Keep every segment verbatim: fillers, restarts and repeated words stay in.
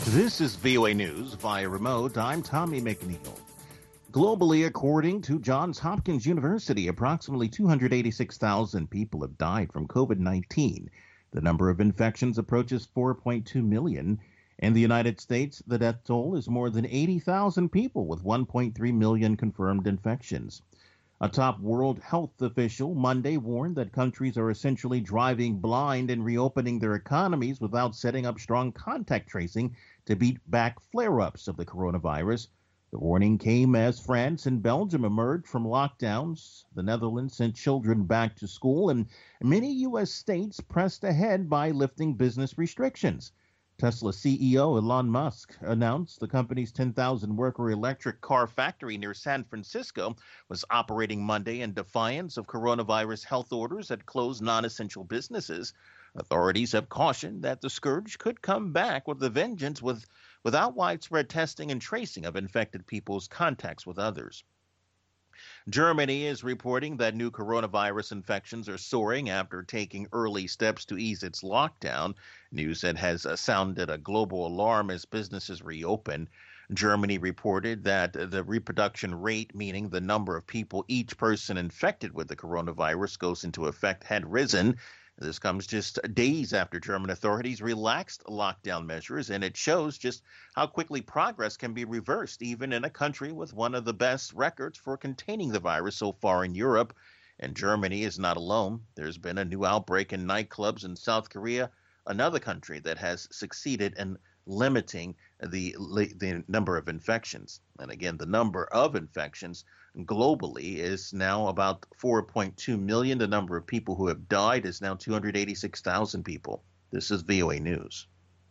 This is V O A News via remote. I'm Tommy McNeil. Globally, according to Johns Hopkins University, approximately two hundred eighty-six thousand people have died from COVID nineteen. The number of infections approaches four point two million. In the United States, the death toll is more than eighty thousand people, with one point three million confirmed infections. A top World Health official Monday warned that countries are essentially driving blind in reopening their economies without setting up strong contact tracing to beat back flare-ups of the coronavirus. The warning came as France and Belgium emerged from lockdowns. The Netherlands sent children back to school, and many U S states pressed ahead by lifting business restrictions. Tesla C E O Elon Musk announced the company's ten thousand worker electric car factory near San Francisco was operating Monday in defiance of coronavirus health orders that closed non-essential businesses. Authorities have cautioned that the scourge could come back with a vengeance with, without widespread testing and tracing of infected people's contacts with others. Germany is reporting that new coronavirus infections are soaring after taking early steps to ease its lockdown, news that has uh, sounded a global alarm as businesses reopen. Germany reported that the reproduction rate, meaning the number of people each person infected with the coronavirus goes into effect, had risen. This comes just days after German authorities relaxed lockdown measures, and it shows just how quickly progress can be reversed, even in a country with one of the best records for containing the virus so far in Europe. And Germany is not alone. There's been a new outbreak in nightclubs in South Korea, another country that has succeeded in limiting the, the number of infections. And again, the number of infections globally is now about four point two million. The number of people who have died is now two hundred eighty-six thousand people. This is V O A News.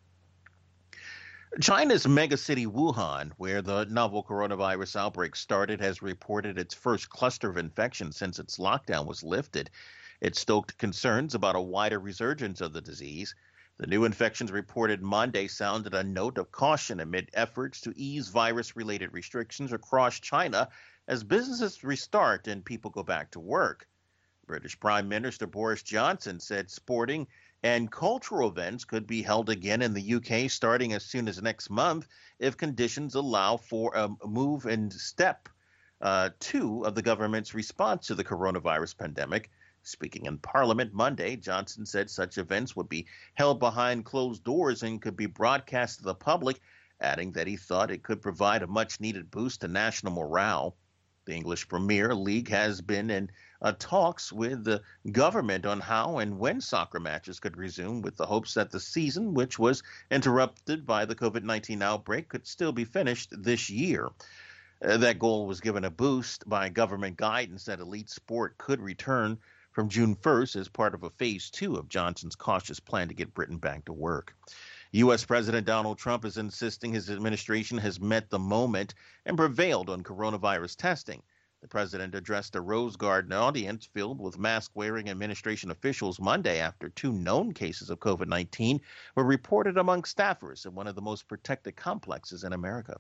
China's megacity Wuhan, where the novel coronavirus outbreak started, has reported its first cluster of infections since its lockdown was lifted. It stoked concerns about a wider resurgence of the disease. The new infections reported Monday sounded a note of caution amid efforts to ease virus-related restrictions across China as businesses restart and people go back to work. British Prime Minister Boris Johnson said sporting and cultural events could be held again in the U K starting as soon as next month if conditions allow for a move in step uh, two of the government's response to the coronavirus pandemic. Speaking in Parliament Monday, Johnson said such events would be held behind closed doors and could be broadcast to the public, adding that he thought it could provide a much-needed boost to national morale. The English Premier League has been in uh, talks with the government on how and when soccer matches could resume, with the hopes that the season, which was interrupted by the COVID nineteen outbreak, could still be finished this year. Uh, that goal was given a boost by government guidance that elite sport could return from June first as part of a phase two of Johnson's cautious plan to get Britain back to work. U S. President Donald Trump is insisting his administration has met the moment and prevailed on coronavirus testing. The president addressed a Rose Garden audience filled with mask-wearing administration officials Monday after two known cases of COVID nineteen were reported among staffers in one of the most protected complexes in America.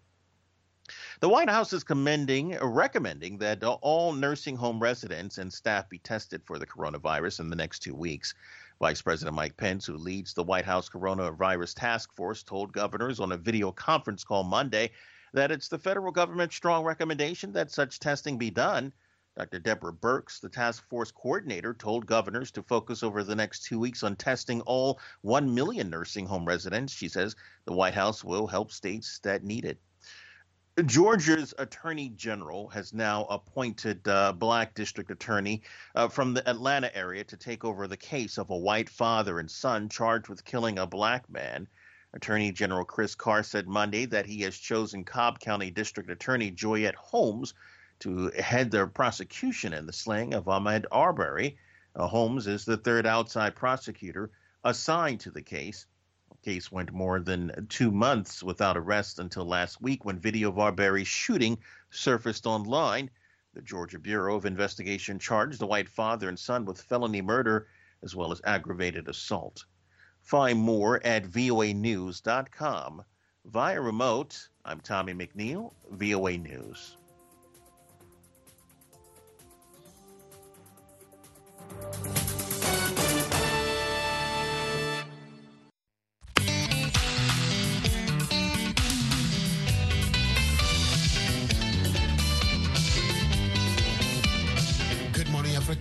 The White House is commending, recommending that all nursing home residents and staff be tested for the coronavirus in the next two weeks. Vice President Mike Pence, who leads the White House Coronavirus Task Force, told governors on a video conference call Monday that it's the federal government's strong recommendation that such testing be done. Doctor Deborah Birx, the task force coordinator, told governors to focus over the next two weeks on testing all one million nursing home residents. She says the White House will help states that need it. Georgia's attorney general has now appointed a black district attorney uh, from the Atlanta area to take over the case of a white father and son charged with killing a black man. Attorney General Chris Carr said Monday that he has chosen Cobb County District Attorney Joyette Holmes to head their prosecution in the slaying of Ahmaud Arbery. Uh, Holmes is the third outside prosecutor assigned to the case. The case went more than two months without arrest until last week when video of Arbery's shooting surfaced online. The Georgia Bureau of Investigation charged the white father and son with felony murder as well as aggravated assault. Find more at V O A news dot com. Via remote, I'm Tommy McNeil, V O A News.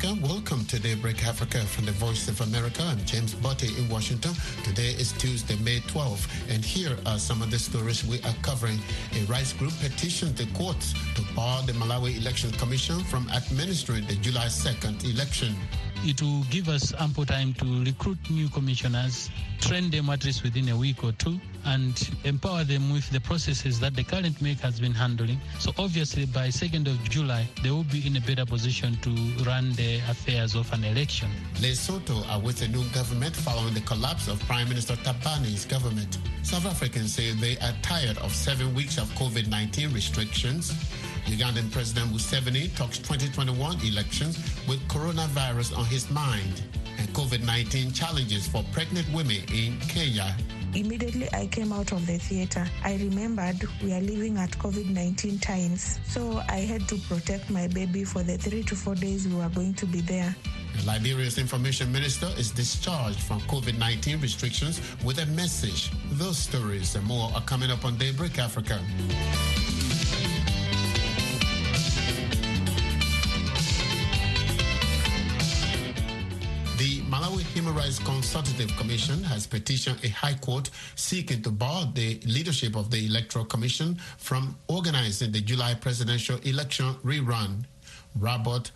Africa. Welcome to Daybreak Africa from the Voice of America. I'm James Botte in Washington. Today is Tuesday, May twelfth, and here are some of the stories we are covering. A rights group petitioned the courts to bar the Malawi Election Commission from administering the July second election. It will give us ample time to recruit new commissioners, train them at least within a week or two, and empower them with the processes that the current M E C has been handling. So obviously by second of July, they will be in a better position to run the affairs of an election. Lesotho awaits a new government following the collapse of Prime Minister Tabani's government. South Africans say they are tired of seven weeks of COVID nineteen restrictions. Ugandan President Museveni talks twenty twenty-one elections with coronavirus on his mind, and COVID nineteen challenges for pregnant women in Kenya. Immediately I came out of the theater, I remembered we are living at COVID nineteen times. So I had to protect my baby for the three to four days we were going to be there. Liberia's information minister is discharged from COVID nineteen restrictions with a message. Those stories and more are coming up on Daybreak Africa. The Malawi Human Rights Consultative Commission has petitioned a high court seeking to bar the leadership of the Electoral Commission from organizing the July presidential election rerun. Robert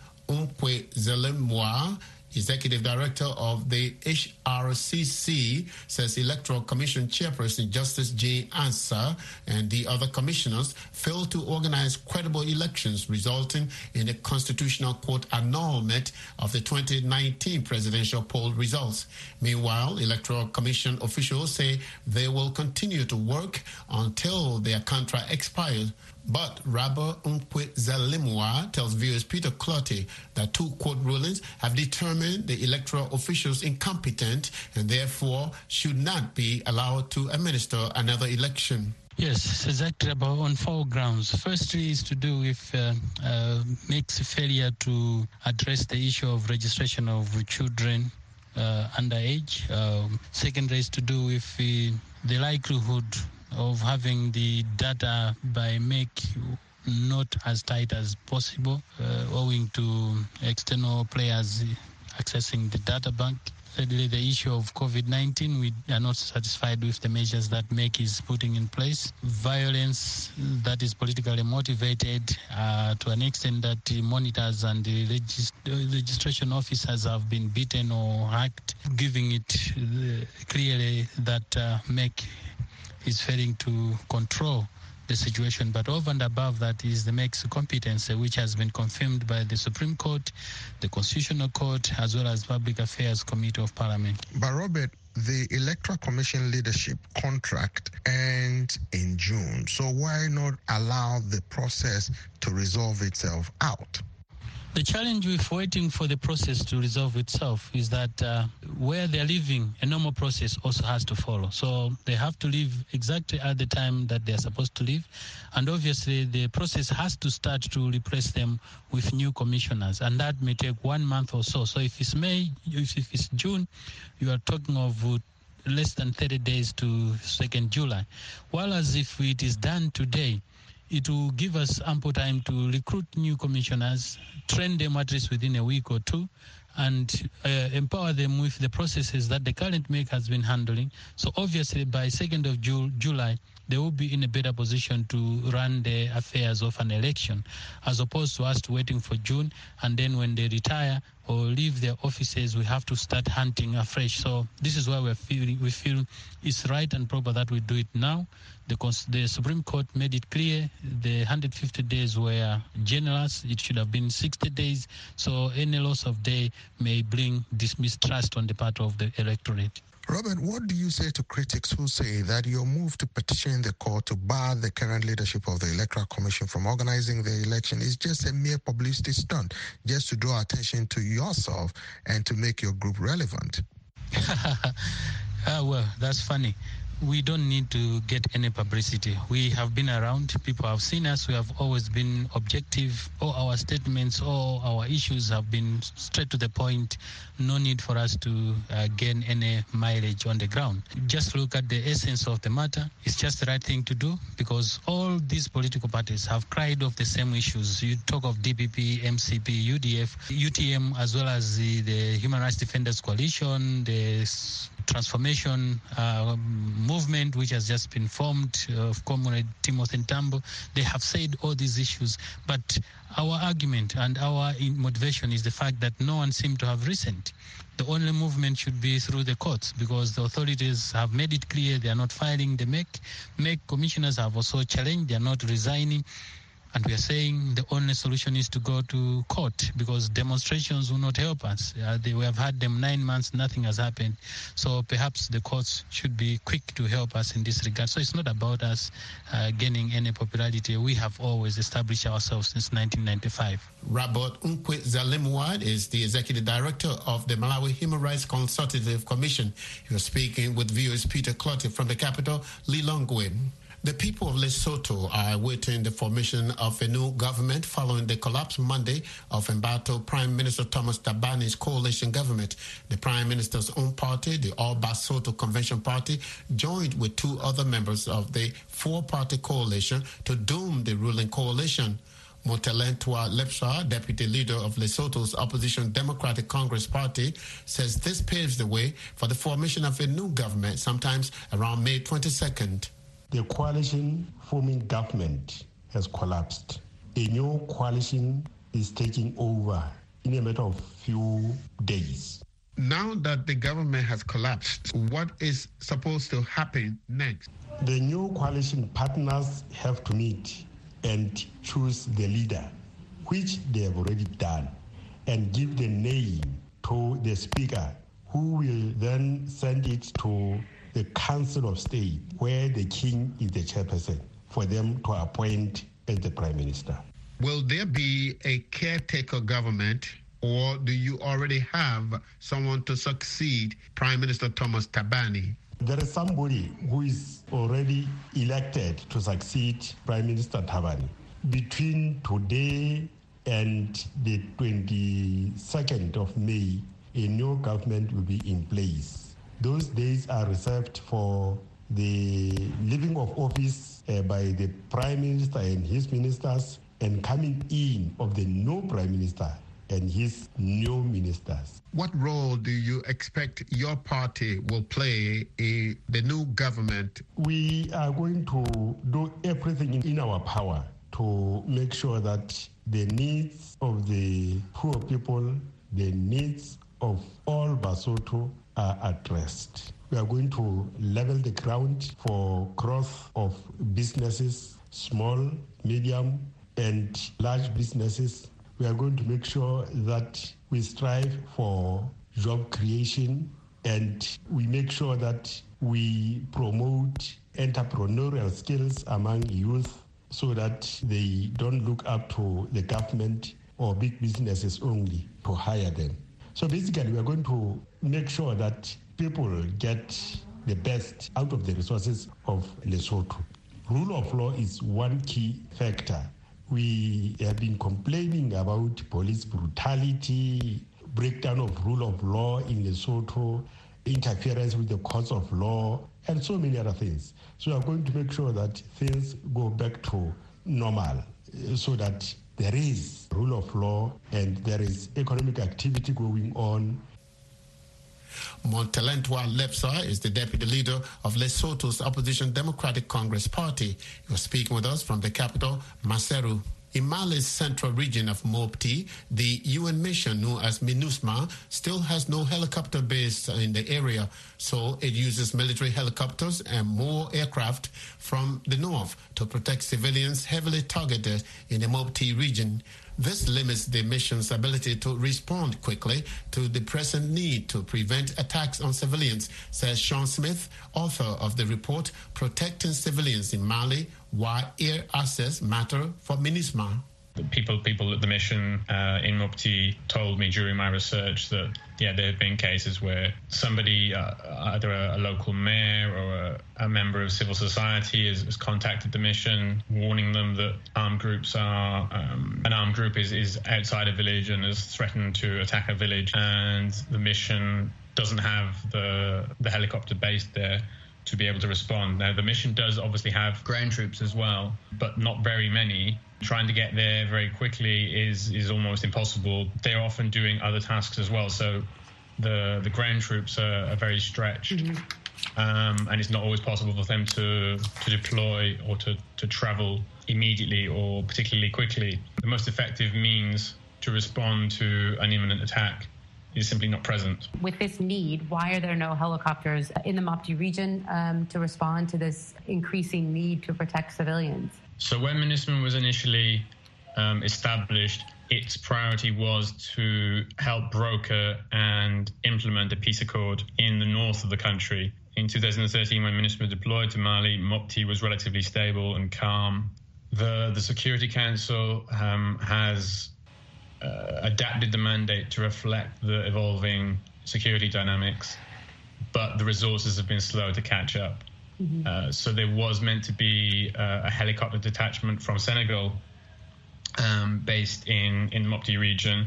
Umkwe-Zelemwa, Executive Director of the H R C C, says Electoral Commission Chairperson Justice Jay Ansah and the other commissioners failed to organize credible elections, resulting in a Constitutional Court annulment of the twenty nineteen presidential poll results. Meanwhile, Electoral Commission officials say they will continue to work until their contract expires. But Rabba Umkwe-Zelemwa tells viewers Peter Clotty that two court rulings have determined the electoral officials incompetent and therefore should not be allowed to administer another election. Yes, exactly, about on four grounds. Firstly is to do with uh, uh, makes failure to address the issue of registration of children uh, underage. Uh, secondly is to do with uh, the likelihood of having the data by M E C not as tight as possible, uh, owing to external players accessing the data bank. Thirdly, the issue of COVID nineteen, we are not satisfied with the measures that M E C is putting in place. Violence that is politically motivated uh, to an extent that the monitors and the regist- registration officers have been beaten or hacked, giving it uh, clearly that uh, M E C is failing to control the situation. But over and above that is the M E C's competence, which has been confirmed by the Supreme Court, the Constitutional Court, as well as Public Affairs Committee of Parliament. But Robert, the Electoral Commission leadership contract ends in June. So why not allow the process to resolve itself out? The challenge with waiting for the process to resolve itself is that uh, where they're leaving, a normal process also has to follow. So they have to leave exactly at the time that they're supposed to leave. And obviously the process has to start to replace them with new commissioners. And that may take one month or so. So if it's May, if it's June, you are talking of uh, less than thirty days to second July. While as if it is done today, it will give us ample time to recruit new commissioners, train them at least within a week or two, and uh, empower them with the processes that the current M E C has been handling. So obviously by second of Ju- July, they will be in a better position to run the affairs of an election, as opposed to us waiting for June, and then when they retire or leave their offices, we have to start hunting afresh. So this is why we're feeling, we feel it's right and proper that we do it now. The, the Supreme Court made it clear the one hundred fifty days were generous. It should have been sixty days. So any loss of day may bring this mistrust on the part of the electorate. Robert, what do you say to critics who say that your move to petition the court to bar the current leadership of the Electoral Commission from organizing the election is just a mere publicity stunt, just to draw attention to yourself and to make your group relevant? Ah, well, that's funny. we don't need to get any publicity. We have been around. People have seen us. We have always been objective. All our statements, all our issues have been straight to the point. No need for us to uh, gain any mileage on the ground. Just look at the essence of the matter. It's just the right thing to do because all these political parties have cried off the same issues. You talk of D P P, M C P, U D F, U T M, as well as the, the Human Rights Defenders Coalition, the transformation uh, movement which has just been formed uh, of Comrade Timothy Ntambo. They have said all these issues, but our argument and our motivation is the fact that no one seemed to have listened. The only movement should be through the courts because the authorities have made it clear they are not filing the M E C. M E C commissioners have also challenged, they are not resigning. And we are saying the only solution is to go to court because demonstrations will not help us. Uh, they, we have had them nine months, nothing has happened. So perhaps the courts should be quick to help us in this regard. So it's not about us uh, gaining any popularity. We have always established ourselves since nineteen ninety-five. Robert Unkwe Zalimwad is the Executive Director of the Malawi Human Rights Consultative Commission. He was speaking with viewers Peter Clottey from the capital, Lilongwe. The people of Lesotho are awaiting the formation of a new government following the collapse Monday of embattled Prime Minister Thomas Thabani's coalition government. The Prime Minister's own party, the All Basotho Convention Party, joined with two other members of the four-party coalition to doom the ruling coalition. Motelentwa Lepsa, deputy leader of Lesotho's opposition Democratic Congress Party, says this paves the way for the formation of a new government sometimes around May twenty-second. The coalition forming government has collapsed. A new coalition is taking over in a matter of few days. Now that the government has collapsed, what is supposed to happen next? The new coalition partners have to meet and choose the leader, which they have already done, and give the name to the speaker, who will then send it to the Council of State, where the king is the chairperson, for them to appoint as the prime minister. Will there be a caretaker government, or do you already have someone to succeed Prime Minister Thomas Thabani? There is somebody who is already elected to succeed Prime Minister Thabani. Between today and the twenty-second of May, a new government will be in place. Those days are reserved for the leaving of office uh, by the Prime Minister and his ministers and coming in of the new Prime Minister and his new ministers. What role do you expect your party will play in the new government? We are going to do everything in our power to make sure that the needs of the poor people, the needs of all Basotho are addressed. We are going to level the ground for growth of businesses, small, medium, and large businesses. We are going to make sure that we strive for job creation, and we make sure that we promote entrepreneurial skills among youth so that they don't look up to the government or big businesses only to hire them. So basically, we are going to make sure that people get the best out of the resources of Lesotho. Rule of law is one key factor. We have been complaining about police brutality, breakdown of rule of law in Lesotho, interference with the courts of law, and so many other things. So we are going to make sure that things go back to normal so that there is rule of law and there is economic activity going on. Motelentwa Lepsa is the deputy leader of Lesotho's opposition Democratic Congress Party. He was speaking with us from the capital, Maseru. In Mali's central region of Mopti, the U N mission known as MINUSMA still has no helicopter base in the area, so it uses military helicopters and more aircraft from the north to protect civilians heavily targeted in the Mopti region. This limits the mission's ability to respond quickly to the present need to prevent attacks on civilians, says Sean Smith, author of the report Protecting Civilians in Mali, Why Air Access Matter for MINUSMA. The people people at the mission uh, in Mopti told me during my research that, yeah, there have been cases where somebody, uh, either a, a local mayor or a, a member of civil society has, has contacted the mission, warning them that armed groups are, um, an armed group is, is outside a village and has threatened to attack a village, and the mission doesn't have the the helicopter based there to be able to respond. Now, the mission does obviously have ground troops as well, but not very many. Trying to get there very quickly is is almost impossible. They're often doing other tasks as well, so the the ground troops are, are very stretched, mm-hmm. um, and it's not always possible for them to to deploy or to, to travel immediately or particularly quickly. The most effective means to respond to an imminent attack is simply not present. With this need, why are there no helicopters in the Mopti region um, to respond to this increasing need to protect civilians? So when MINUSMA was initially um, established, its priority was to help broker and implement a peace accord in the north of the country. In two thousand thirteen, when MINUSMA deployed to Mali, Mopti was relatively stable and calm. The, the Security Council um, has Uh, adapted the mandate to reflect the evolving security dynamics, but the resources have been slow to catch up. Mm-hmm. Uh, so there was meant to be uh, a helicopter detachment from Senegal um, based in, in the Mopti region,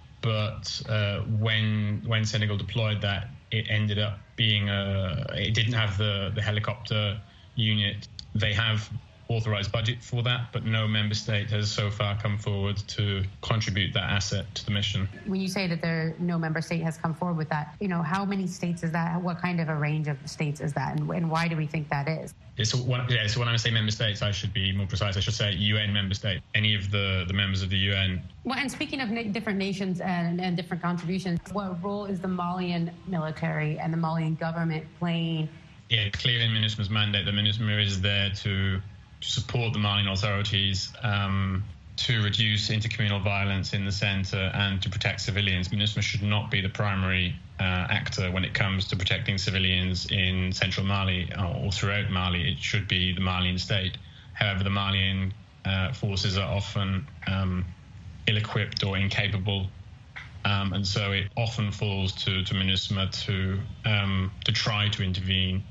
but uh, when when Senegal deployed that, it ended up being a, it didn't have the, the helicopter unit. They have authorized budget for that, but no member state has so far come forward to contribute that asset to the mission. When you say that there no member state has come forward with that, you know, how many states is that? What kind of a range of states is that, and, and why do we think that is? Yeah, so, when, yeah, so when I say member states, I should be more precise. I should say U N member state, any of the, the members of the U N. Well, and speaking of na- different nations and, and different contributions, what role is the Malian military and the Malian government playing? Yeah, clear in MINUSMA's mandate, the MINUSMA is there to to support the Malian authorities um, to reduce intercommunal violence in the centre and to protect civilians. MINUSMA should not be the primary uh, actor when it comes to protecting civilians in central Mali or throughout Mali. It should be the Malian state. However, the Malian uh, forces are often um, ill-equipped or incapable, um, and so it often falls to, to MINUSMA to um, to try to intervene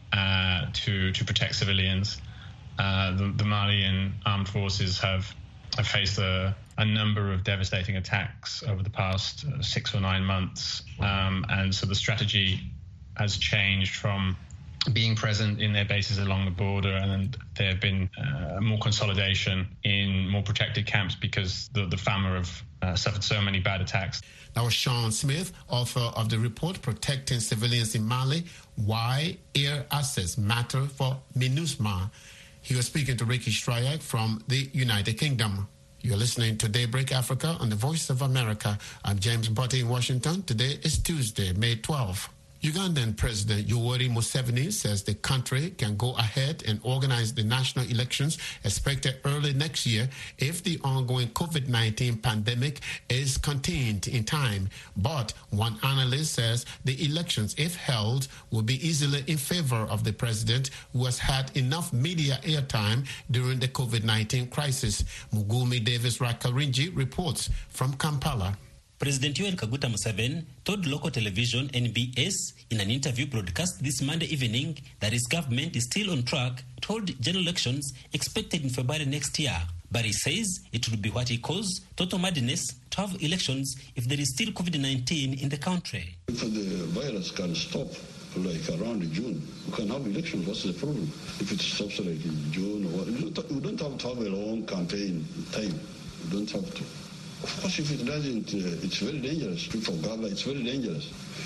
uh, to to protect civilians. Uh, the, the Malian armed forces have, have faced a, a number of devastating attacks over the past uh, six or nine months. Um, and so the strategy has changed from being present in their bases along the border, and there have been uh, more consolidation in more protected camps because the, the FAMA have uh, suffered so many bad attacks. That was Sean Smith, author of the report Protecting Civilians in Mali, Why Air Access Matter for MINUSMA. He was speaking to Ricky Stryak from the United Kingdom. You're listening to Daybreak Africa on the Voice of America. I'm James Botte in Washington. Today is Tuesday, May twelfth. Ugandan President Yoweri Museveni says the country can go ahead and organize the national elections expected early next year if the ongoing COVID nineteen pandemic is contained in time. But one analyst says the elections, if held, will be easily in favor of the president, who has had enough media airtime during the COVID nineteen crisis. Mugumi Davis Rakarinji reports from Kampala. President Yoweri Kaguta Museveni told local television N B S in an interview broadcast this Monday evening that his government is still on track to hold general elections expected in February next year. But he says it would be what he calls total madness to have elections if there is still COVID nineteen in the country. If the virus can stop like around June, we can have elections. What's the problem? If it stops like in June or what, we don't have to have a long campaign time. We don't have to. Of course, if it doesn't, uh, it's very dangerous. For Ghana, it's very dangerous.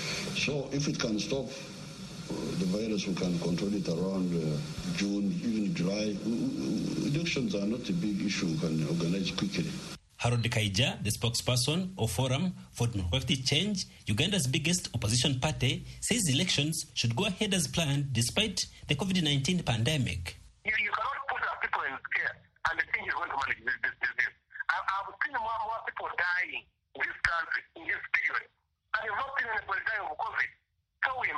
So if it can stop uh, the virus, we can control it around uh, June, even July. Elections are not a big issue. We can organize quickly. Harold Kaija, the spokesperson of Forum for Democratic Change, Uganda's biggest opposition party, says elections should go ahead as planned despite the COVID nineteen pandemic. You, you cannot put our people in scare and think you're going to manage this, this, this, this. I've seen more and more people dying in this country in this period. And you've not seen anybody dying of COVID. So we must.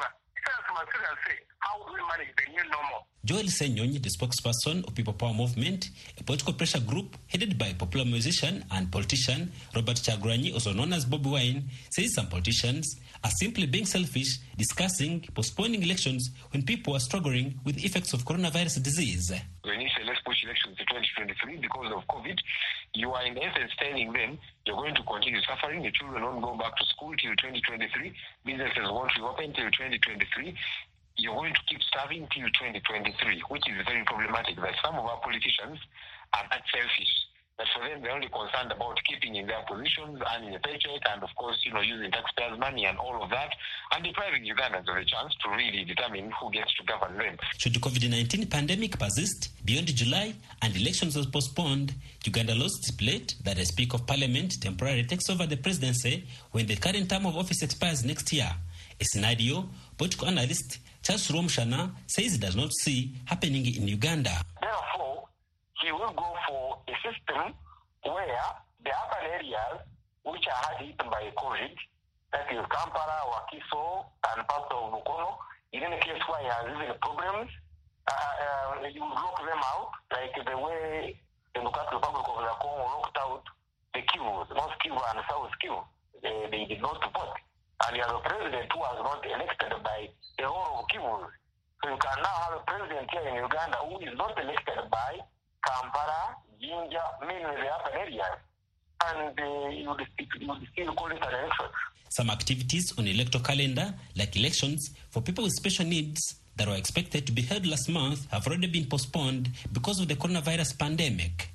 ourselves must sit and say, how do we manage the new normal? Joel Senyonyi, the spokesperson of People Power Movement, a political pressure group headed by popular musician and politician Robert Kyagulanyi, also known as Bobi Wine, says some politicians are simply being selfish, discussing postponing elections when people are struggling with the effects of coronavirus disease. When you say let's push elections to twenty twenty-three because of COVID, you are in essence telling them you're going to continue suffering. The children won't go back to school till twenty twenty-three. Businesses won't reopen till twenty twenty-three. You're going to keep starving till twenty twenty-three, which is very problematic. That some of our politicians are that selfish. That for them, they're only concerned about keeping in their positions, earning a paycheck, and of course, you know, using taxpayers' money and all of that, and depriving Ugandans of a chance to really determine who gets to govern them. Should the COVID nineteen pandemic persist beyond July and elections are postponed, Uganda laws stipulate that a Speaker of Parliament temporarily takes over the presidency when the current term of office expires next year. A scenario political analyst Charles Romshana says he does not see happening in Uganda. Therefore, he will go for a system where the urban areas which are hard hit by COVID, that is Kampala, Wakiso, and parts of Mukono, in any case where he has even problems, uh, uh, you will lock them out, like the way the Democratic Republic of the Congo locked out the Kivu, North Kivu and South Kivu. They, they did not support. And you have a president who was not elected by the whole of Kivu. So you can now have a president here in Uganda who is not elected by Kampala, Jinja, mainly the urban areas. And uh, you, would, you would still call it an election. Some activities on electoral calendar, like elections for people with special needs that were expected to be held last month, have already been postponed because of the coronavirus pandemic.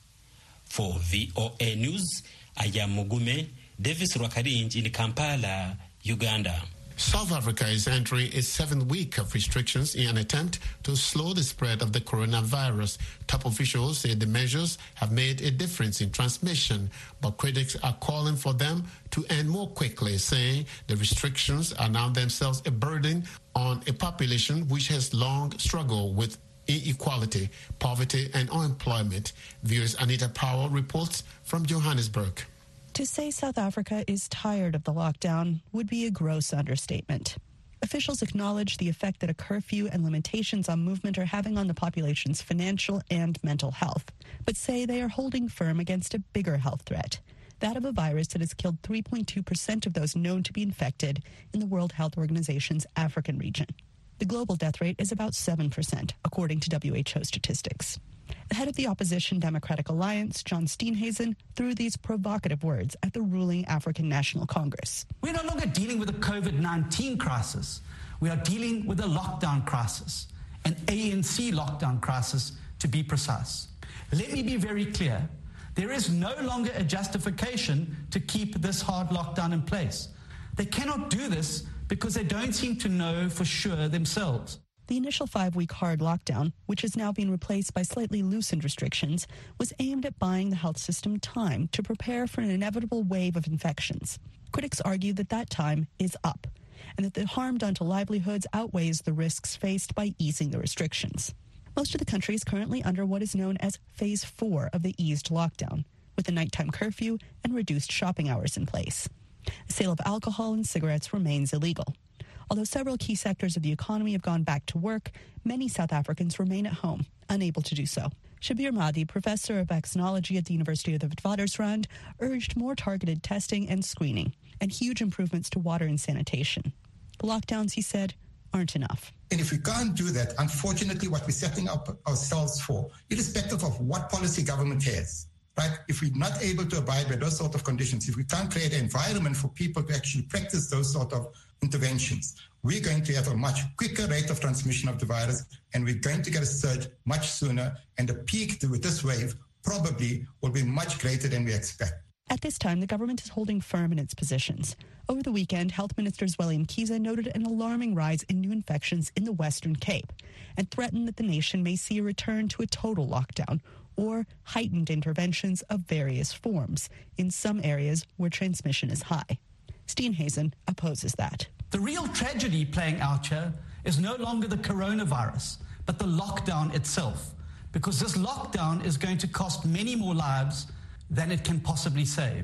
For V O A News, I am Mugume Davis Rwakarinji in Kampala, Uganda. South Africa is entering its seventh week of restrictions in an attempt to slow the spread of the coronavirus. Top officials say the measures have made a difference in transmission, but critics are calling for them to end more quickly, saying the restrictions are now themselves a burden on a population which has long struggled with inequality, poverty, and unemployment. Viewers Anita Powell reports from Johannesburg. To say South Africa is tired of the lockdown would be a gross understatement. Officials acknowledge the effect that a curfew and limitations on movement are having on the population's financial and mental health, but say they are holding firm against a bigger health threat, that of a virus that has killed three point two percent of those known to be infected in the World Health Organization's African region. The global death rate is about seven percent, according to W H O statistics. The head of the opposition Democratic Alliance, John Steenhuisen, threw these provocative words at the ruling African National Congress. We're no longer dealing with a COVID nineteen crisis. We are dealing with a lockdown crisis, an A N C lockdown crisis, to be precise. Let me be very clear. There is no longer a justification to keep this hard lockdown in place. They cannot do this because they don't seem to know for sure themselves. The initial five-week hard lockdown, which has now been replaced by slightly loosened restrictions, was aimed at buying the health system time to prepare for an inevitable wave of infections. Critics argue that that time is up, and that the harm done to livelihoods outweighs the risks faced by easing the restrictions. Most of the country is currently under what is known as Phase four of the eased lockdown, with a nighttime curfew and reduced shopping hours in place. The sale of alcohol and cigarettes remains illegal. Although several key sectors of the economy have gone back to work, many South Africans remain at home, unable to do so. Shabir Mahdi, professor of vaccinology at the University of the Witwatersrand, urged more targeted testing and screening, and huge improvements to water and sanitation. The lockdowns, he said, aren't enough. And if we can't do that, unfortunately, what we're setting up ourselves for, irrespective of what policy government has, right? If we're not able to abide by those sort of conditions, if we can't create an environment for people to actually practice those sort of interventions, we're going to have a much quicker rate of transmission of the virus, and we're going to get a surge much sooner, and the peak with this wave probably will be much greater than we expect. At this time, the government is holding firm in its positions. Over the weekend, Health Minister Zweli Mkhize noted an alarming rise in new infections in the Western Cape and threatened that the nation may see a return to a total lockdown or heightened interventions of various forms in some areas where transmission is high. Steenhuisen opposes that. The real tragedy playing out here is no longer the coronavirus, but the lockdown itself, because this lockdown is going to cost many more lives than it can possibly save.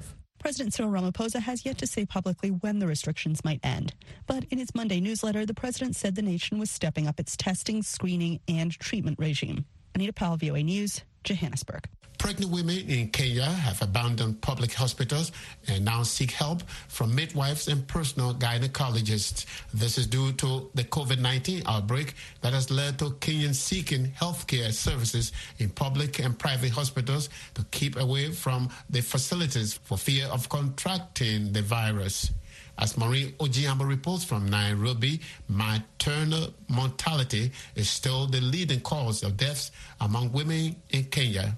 President Cyril Ramaphosa has yet to say publicly when the restrictions might end. But in his Monday newsletter, the president said the nation was stepping up its testing, screening, and treatment regime. Anita Powell, V O A News, Johannesburg. Pregnant women in Kenya have abandoned public hospitals and now seek help from midwives and personal gynecologists. This is due to the COVID nineteen outbreak that has led to Kenyans seeking healthcare services in public and private hospitals to keep away from the facilities for fear of contracting the virus. As Maureen Ojiambo reports from Nairobi, maternal mortality is still the leading cause of deaths among women in Kenya.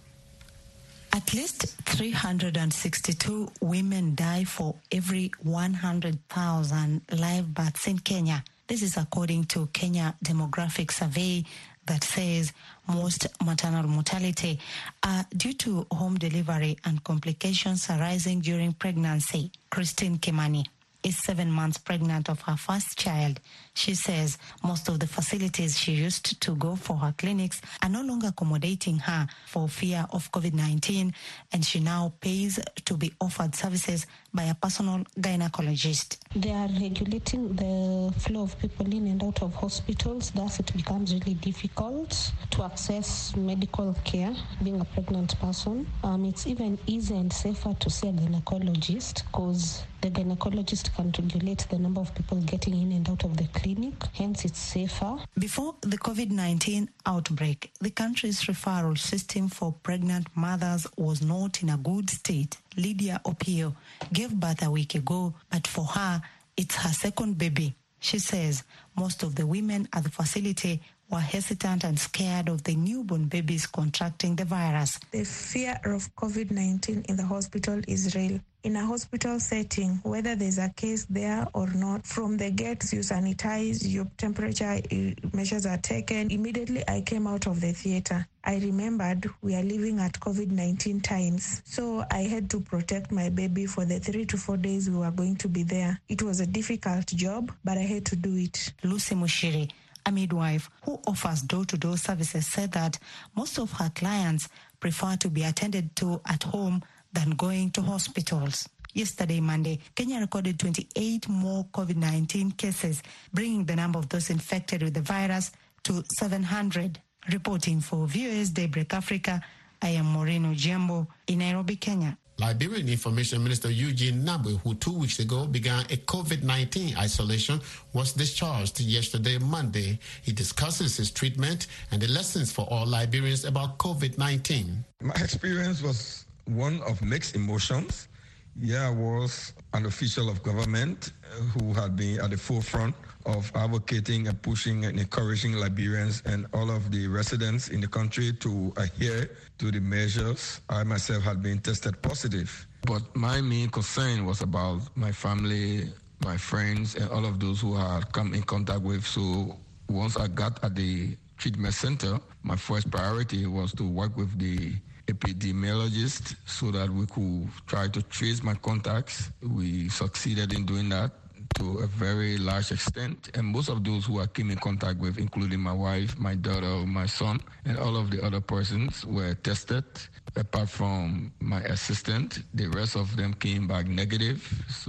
At least three hundred sixty-two women die for every one hundred thousand live births in Kenya. This is according to Kenya Demographic Survey that says most maternal mortality are due to home delivery and complications arising during pregnancy. Christine Kimani is seven months pregnant of her first child. She says most of the facilities she used to go for her clinics are no longer accommodating her for fear of COVID nineteen, and she now pays to be offered services by a personal gynecologist. They are regulating the flow of people in and out of hospitals, thus it becomes really difficult to access medical care being a pregnant person. Um, it's even easier and safer to see a gynecologist because the gynecologist can regulate the number of people getting in and out of the clinic, hence it's safer. Before the COVID nineteen outbreak, the country's referral system for pregnant mothers was not in a good state. Lydia Opio gave birth a week ago, but for her, it's her second baby. She says most of the women at the facility were hesitant and scared of the newborn babies contracting the virus. The fear of COVID nineteen in the hospital is real. In a hospital setting, whether there's a case there or not, from the gates you sanitize, your temperature measures are taken. Immediately I came out of the theater. I remembered we are living at COVID nineteen times, so I had to protect my baby for the three to four days we were going to be there. It was a difficult job, but I had to do it. Lucy Mushiri, a midwife who offers door-to-door services, said that most of her clients prefer to be attended to at home than going to hospitals. Yesterday, Monday, Kenya recorded twenty-eight more COVID nineteen cases, bringing the number of those infected with the virus to seven hundred. Reporting for V O A's Daybreak Africa, I am Maureen Ojiambo in Nairobi, Kenya. Liberian Information Minister Eugene Nabwe, who two weeks ago began a COVID nineteen isolation, was discharged yesterday, Monday. He discusses his treatment and the lessons for all Liberians about COVID nineteen. My experience was one of mixed emotions. Yeah, I was an official of government who had been at the forefront of advocating and pushing and encouraging Liberians and all of the residents in the country to adhere to the measures. I myself had been tested positive. But my main concern was about my family, my friends, and all of those who I had come in contact with. So once I got at the treatment center, my first priority was to work with the epidemiologist so that we could try to trace my contacts. We succeeded in doing that to a very large extent. And most of those who I came in contact with, including my wife, my daughter, my son, and all of the other persons were tested. Apart from my assistant, the rest of them came back negative.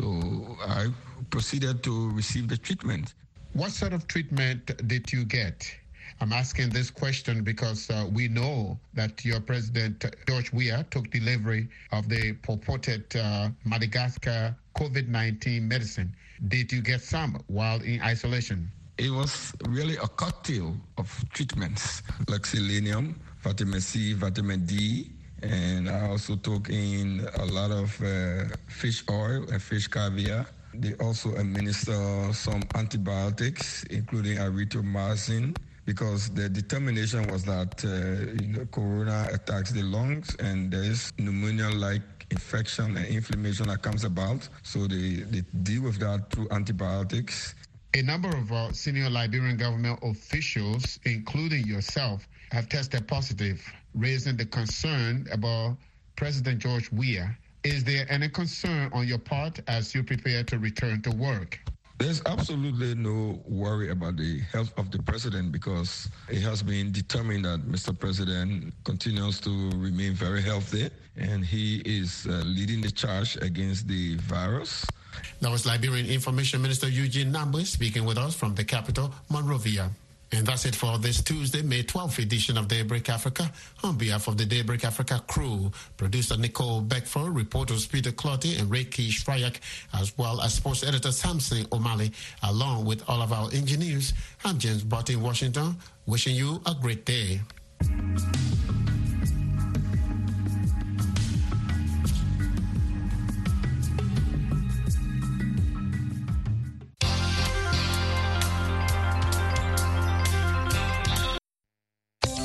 So I proceeded to receive the treatment. What sort of treatment did you get? I'm asking this question because uh, we know that your president, George Weah, took delivery of the purported uh, Madagascar COVID nineteen medicine. Did you get some while in isolation? It was really a cocktail of treatments like selenium, vitamin C, vitamin D, and I also took in a lot of uh, fish oil and fish caviar. They also administer some antibiotics, including erythromycin, because the determination was that uh, you know, corona attacks the lungs and there is pneumonia-like infection and inflammation that comes about. So they, they deal with that through antibiotics. A number of uh, senior Liberian government officials, including yourself, have tested positive, raising the concern about President George Weah. Is there any concern on your part as you prepare to return to work? There's absolutely no worry about the health of the president because it has been determined that Mister President continues to remain very healthy and he is uh, leading the charge against the virus. That was Liberian Information Minister Eugene Nambwe speaking with us from the capital, Monrovia. And that's it for this Tuesday, May twelfth edition of Daybreak Africa. On behalf of the Daybreak Africa crew, producer Nicole Beckford, reporters Peter Clotty and Ray Kish Fryak, as well as sports editor Samson O'Malley, along with all of our engineers, I'm James Butt in Washington, wishing you a great day.